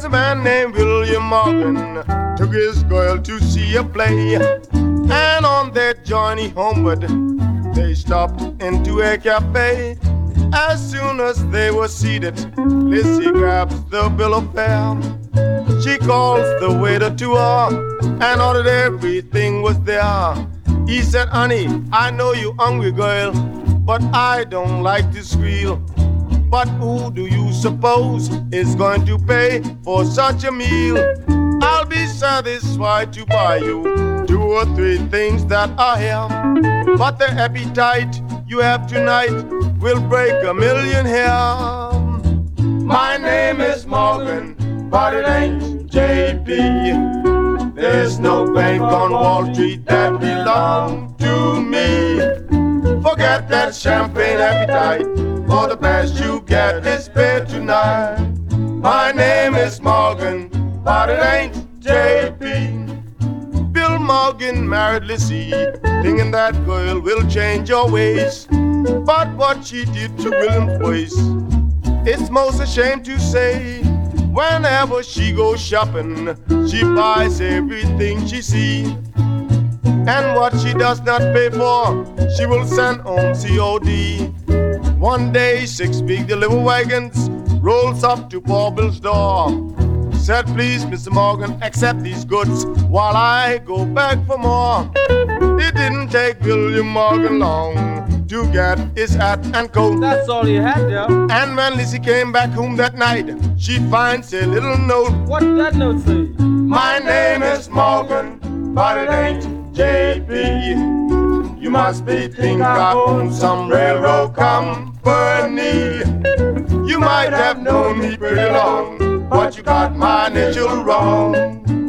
was a man named William Morgan, took his girl to see a play. And on their journey homeward, they stopped into a cafe. As soon as they were seated, Lizzie grabs the bill of fare. She calls the waiter to her and ordered everything was there. He said, honey, I know you hungry, girl, but I don't like to squeal. But who do you suppose is going to pay for such a meal? I'll be satisfied to buy you 2 or 3 things that are here, but the appetite you have tonight will break a million here. My name is Morgan, but it ain't JP. There's no bank on Wall Street that belong to me. Forget that champagne appetite, for the best you get is paid tonight. My name is Morgan, but it ain't JP. Bill Morgan married Lizzie, thinking that girl will change her ways. But what she did to William's voice, it's most a shame to say. Whenever she goes shopping, she buys everything she sees. And what she does not pay for, she will send on COD. One day, 6 big delivery wagons rolls up to poor Bill's door. Said, please, Mr. Morgan, accept these goods while I go back for more. It didn't take William Morgan long to get his hat and coat. That's all he had, Joe. And when Lizzie came back home that night, she finds a little note. What did that note say? My name is Morgan, but it ain't JP. You must be thinking I own some railroad company. You might have known me pretty long, but you got my initial wrong.